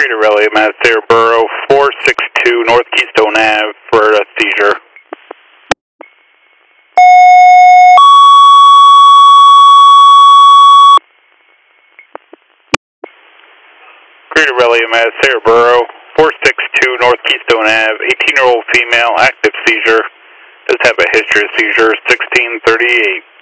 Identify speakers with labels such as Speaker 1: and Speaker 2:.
Speaker 1: Greater Rally, Master Borough 462 North Keystone Ave for a seizure. Greater Rally, Master Borough 462 North Keystone Ave, 18-year-old female, active seizure. Does have a history of seizure, 1638.